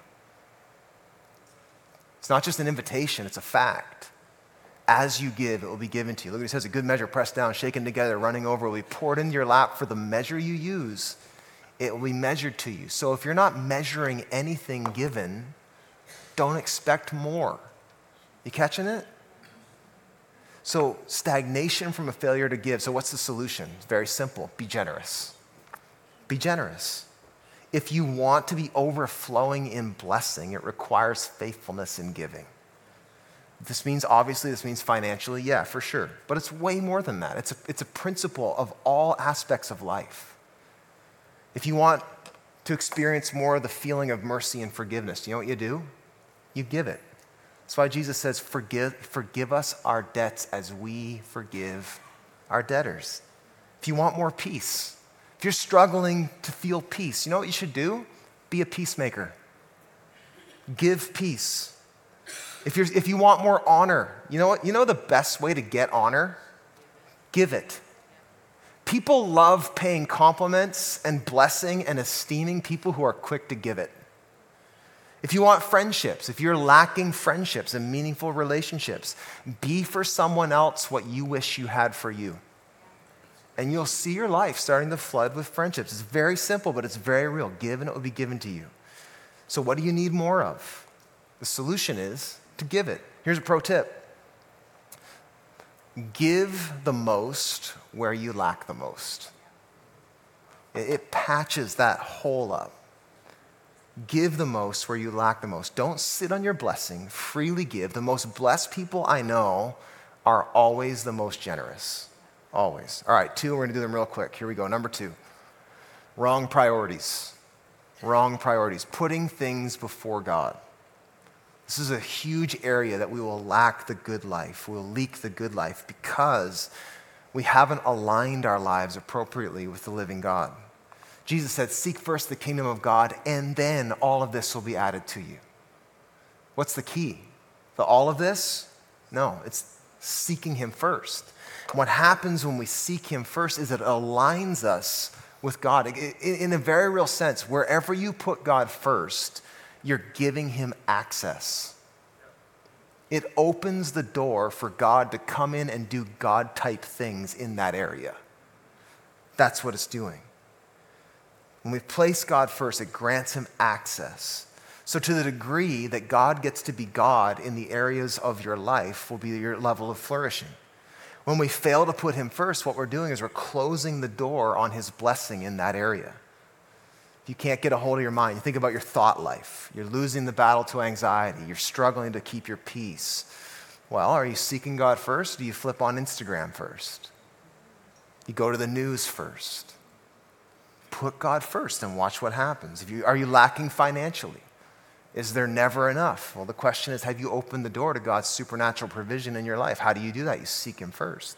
It's not just an invitation, it's a fact. As you give, it will be given to you. Look what he says, a good measure pressed down, shaken together, running over, will be poured into your lap. For the measure you use, it will be measured to you. So if you're not measuring anything given, don't expect more. You catching it? So stagnation from a failure to give. So what's the solution? It's very simple. Be generous. Be generous. If you want to be overflowing in blessing, it requires faithfulness in giving. This means financially, yeah, for sure. But it's way more than that. It's a principle of all aspects of life. If you want to experience more of the feeling of mercy and forgiveness, you know what you do? You give it. That's why Jesus says, forgive us our debts as we forgive our debtors. If you want more peace, if you're struggling to feel peace, you know what you should do? Be a peacemaker. Give peace. If you want more honor, you know what? You know the best way to get honor? Give it. People love paying compliments and blessing and esteeming people who are quick to give it. If you want friendships, if you're lacking friendships and meaningful relationships, be for someone else what you wish you had for you. And you'll see your life starting to flood with friendships. It's very simple, but it's very real. Give and it will be given to you. So what do you need more of? The solution is to give it. Here's a pro tip. Give the most where you lack the most. It patches that hole up. Give the most where you lack the most. Don't sit on your blessing. Freely give. The most blessed people I know are always the most generous. Always. All right, 2, we're going to do them real quick. Here we go. Number 2, wrong priorities. Wrong priorities. Putting things before God. This is a huge area that we will lack the good life. We'll leak the good life because we haven't aligned our lives appropriately with the living God. Jesus said, seek first the kingdom of God, and then all of this will be added to you. What's the key? The all of this? No, it's seeking him first. And what happens when we seek him first is it aligns us with God. In a very real sense, wherever you put God first, you're giving him access. It opens the door for God to come in and do God-type things in that area. That's what it's doing. When we place God first, it grants him access. So to the degree that God gets to be God in the areas of your life will be your level of flourishing. When we fail to put him first, what we're doing is we're closing the door on his blessing in that area. If you can't get a hold of your mind, you think about your thought life. You're losing the battle to anxiety. You're struggling to keep your peace. Well, are you seeking God first? Or do you flip on Instagram first? You go to the news first. Put God first and watch what happens. Are you lacking financially? Is there never enough? Well, the question is, have you opened the door to God's supernatural provision in your life? How do you do that? You seek him first.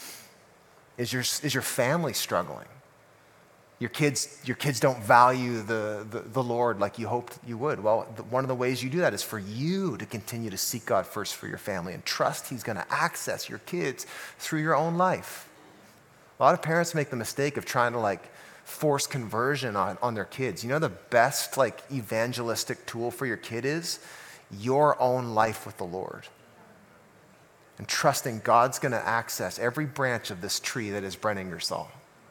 Is your family struggling? Your kids don't value the Lord like you hoped you would. Well, one of the ways you do that is for you to continue to seek God first for your family and trust he's going to access your kids through your own life. A lot of parents make the mistake of trying to force conversion on their kids. You know the best evangelistic tool for your kid is? your own life with the Lord and trusting God's going to access every branch of this tree that is Brent Ingersoll.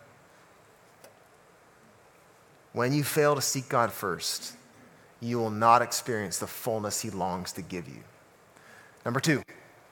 When you fail to seek God first, you will not experience the fullness he longs to give you. Number 2.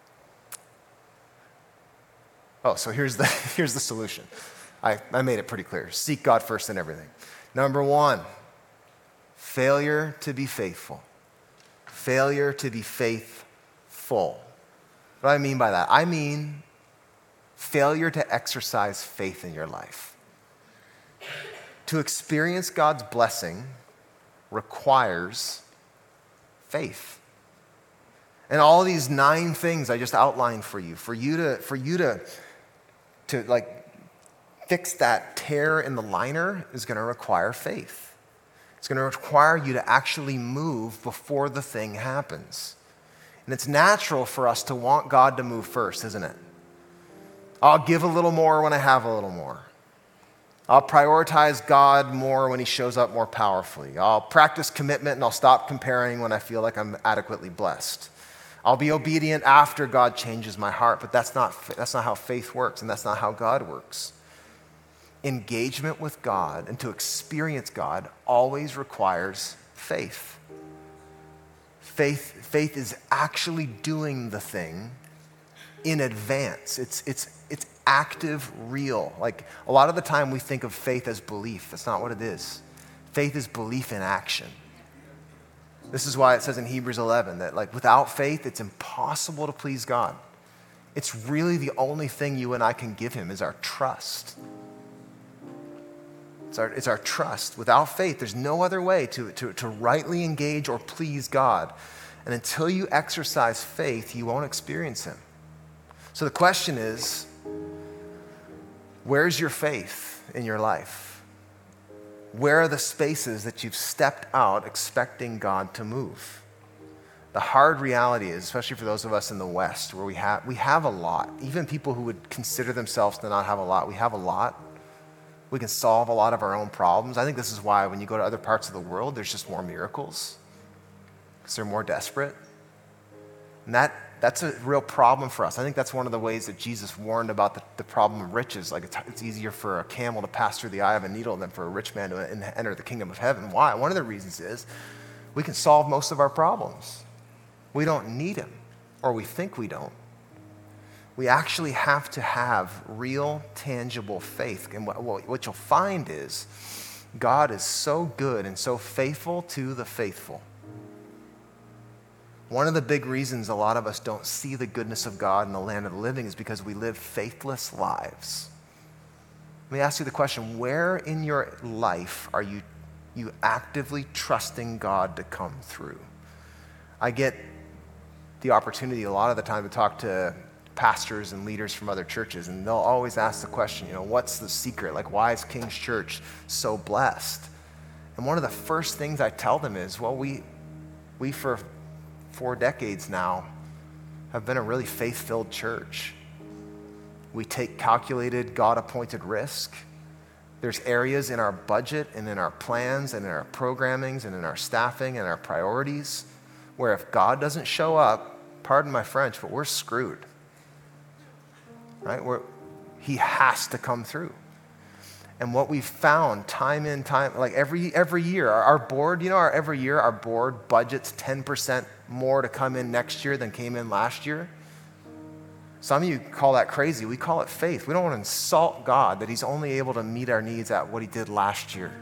So here's the solution. I made it pretty clear. Seek God first in everything. Number 1, failure to be faithful. Failure to be faithful. What do I mean by that? I mean failure to exercise faith in your life. To experience God's blessing requires faith. And all these 9 things I just outlined for you to like fix that tear in the liner is going to require faith. It's going to require you to actually move before the thing happens. And it's natural for us to want God to move first, isn't it? I'll give a little more when I have a little more. I'll prioritize God more when he shows up more powerfully. I'll practice commitment and I'll stop comparing when I feel like I'm adequately blessed. I'll be obedient after God changes my heart, but that's not how faith works, and that's not how God works. Engagement with God and to experience God always requires faith. Faith is actually doing the thing in advance. It's active, real. Like a lot of the time we think of faith as belief. That's not what it is. Faith is belief in action. This is why it says in Hebrews 11 that like without faith, it's impossible to please God. It's really the only thing you and I can give him is our trust. It's our trust. Without faith, there's no other way to rightly engage or please God. And until you exercise faith, you won't experience him. So the question is, where's your faith in your life? Where are the spaces that you've stepped out expecting God to move? The hard reality is, especially for those of us in the West, where we have a lot. Even people who would consider themselves to not have a lot, we have a lot. We can solve a lot of our own problems. I think this is why when you go to other parts of the world, there's just more miracles because they're more desperate. And that's a real problem for us. I think that's one of the ways that Jesus warned about the problem of riches. Like it's easier for a camel to pass through the eye of a needle than for a rich man to enter the kingdom of heaven. Why? One of the reasons is we can solve most of our problems. We don't need him, or we think we don't. We actually have to have real, tangible faith. And what you'll find is God is so good and so faithful to the faithful. One of the big reasons a lot of us don't see the goodness of God in the land of the living is because we live faithless lives. Let me ask you the question, where in your life are you actively trusting God to come through? I get the opportunity a lot of the time to talk to pastors and leaders from other churches, and they'll always ask the question, what's the secret? Like, why is King's Church so blessed? And one of the first things I tell them is, well, we for 4 decades now have been a really faith-filled church. We take calculated, God-appointed risk. There's areas in our budget and in our plans and in our programmings and in our staffing and our priorities where if God doesn't show up, pardon my French, but we're screwed. Right? He has to come through. And what we've found time in time, like every year, our board, every year our board budgets 10% more to come in next year than came in last year. Some of you call that crazy. We call it faith. We don't want to insult God that he's only able to meet our needs at what he did last year.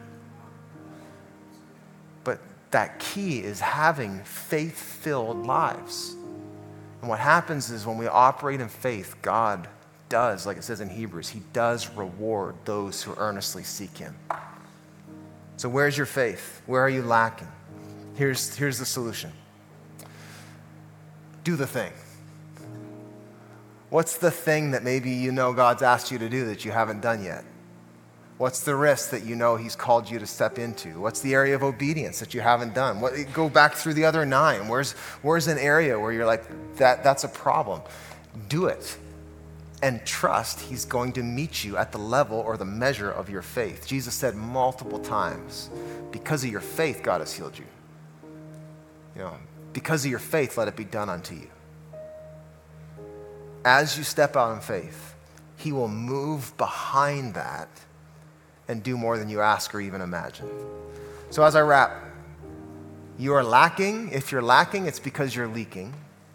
But that key is having faith-filled lives. And what happens is when we operate in faith, God does, like it says in Hebrews, he does reward those who earnestly seek him. So where's your faith? Where are you lacking? Here's the solution. Do the thing. What's the thing that maybe God's asked you to do that you haven't done yet? What's the risk that he's called you to step into? What's the area of obedience that you haven't done? Go back through the other 9. Where's an area where you're like, that's a problem? Do it. And trust he's going to meet you at the level or the measure of your faith. Jesus said multiple times, because of your faith, God has healed you. because of your faith, let it be done unto you. As you step out in faith, he will move behind that and do more than you ask or even imagine. So as I wrap, you are lacking. If you're lacking, it's because you're leaking.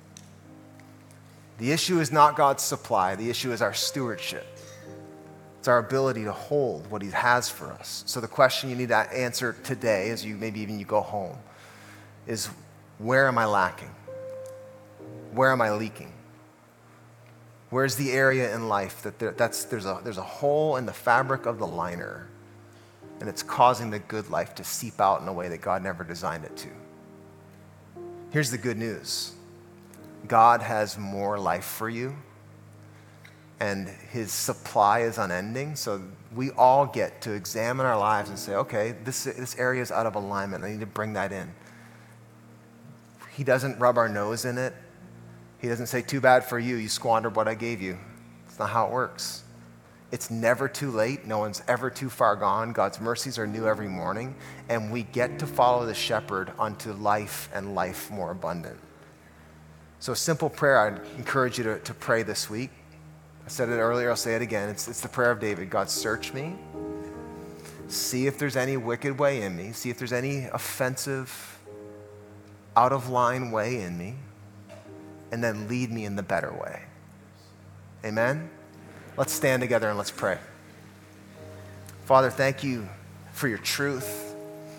The issue is not God's supply. The issue is our stewardship. It's our ability to hold what he has for us. So the question you need to answer today, as you maybe even you go home, is where am I lacking? Where am I leaking? Where's the area in life that there's a hole in the fabric of the liner, and it's causing the good life to seep out in a way that God never designed it to? Here's the good news. God has more life for you, and his supply is unending. So we all get to examine our lives and say, okay, this area is out of alignment. I need to bring that in. He doesn't rub our nose in it. He doesn't say, too bad for you, you squandered what I gave you. It's not how it works. It's never too late. No one's ever too far gone. God's mercies are new every morning, and we get to follow the shepherd unto life and life more abundant. So a simple prayer I'd encourage you to pray this week. I said it earlier, I'll say it again. It's the prayer of David. God, search me. See if there's any wicked way in me. See if there's any offensive, out of line way in me. And then lead me in the better way. Amen? Let's stand together and let's pray. Father, thank you for your truth.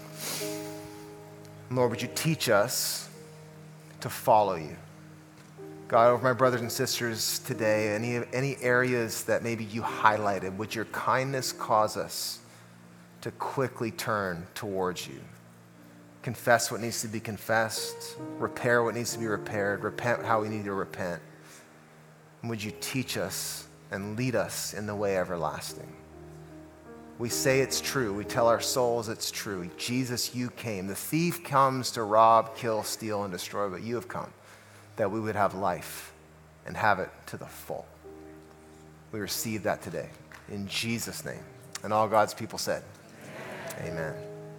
Lord, would you teach us to follow you? God, over my brothers and sisters today, any areas that maybe you highlighted, would your kindness cause us to quickly turn towards you? Confess what needs to be confessed, repair what needs to be repaired, repent how we need to repent. And would you teach us and lead us in the way everlasting? We say it's true. We tell our souls it's true. Jesus, you came. The thief comes to rob, kill, steal, and destroy, but you have come that we would have life and have it to the full. We receive that today in Jesus' name. And all God's people said, amen.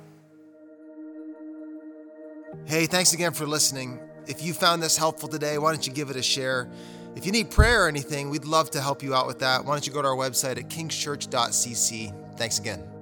Hey, thanks again for listening. If you found this helpful today, why don't you give it a share? If you need prayer or anything, we'd love to help you out with that. Why don't you go to our website at kingschurch.cc. Thanks again.